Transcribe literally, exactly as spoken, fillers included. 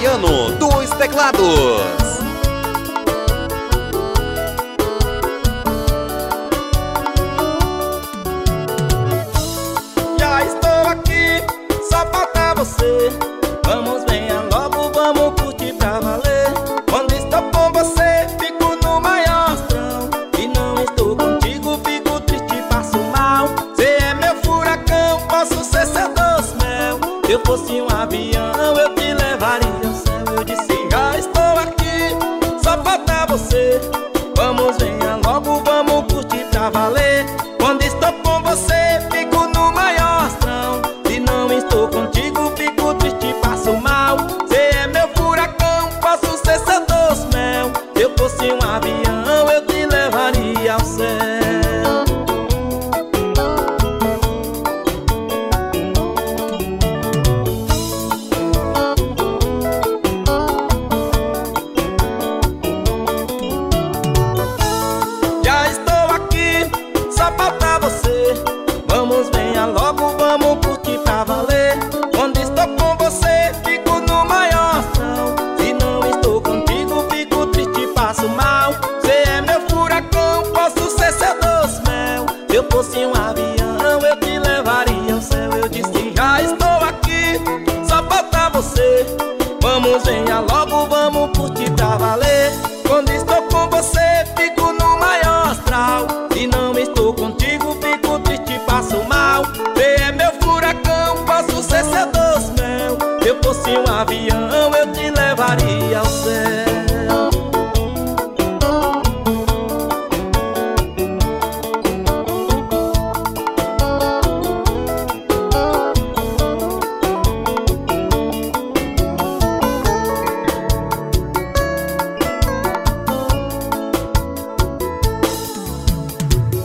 Baiano dos teclados. Já estou aqui, só falta você. Vamos, venha logo, vamos curtir pra valer. Quando estou com você, fico no maior astral. E não estou contigo, fico triste, passo mal. Cê é meu furacão, posso ser seu doce mel. Se eu fosse um avião, eu te levaria ao céu. Eu disse, já estou aqui, só falta você. Vamos, venha logo, vamos curtir pra valer. Quando estou com você, fico no maior astral. Se não estou contigo, fico triste, passo mal. Cê é meu furacão, posso ser seu doce mel. Se eu fosse um avião, eu te levaria ao céu. Já estou aqui, só falta você. Vamos, venha logo, vamos curtir pra valer. Quando estou com você, fico no maior astral. Se não estou contigo, fico triste, passo mal. Cê é meu furacão, posso ser seu doce mel. Se eu fosse um avião, eu te levaria ao céu. Eu disse, já estou aqui, só falta você. Vamos, venha logo, vamos curtir pra valer. Quando estou com você, fico no maior astral. Se não estou contigo, fico triste, passo mal. Cê é meu furacão, posso ser seu doce mel. Se eu fosse um avião,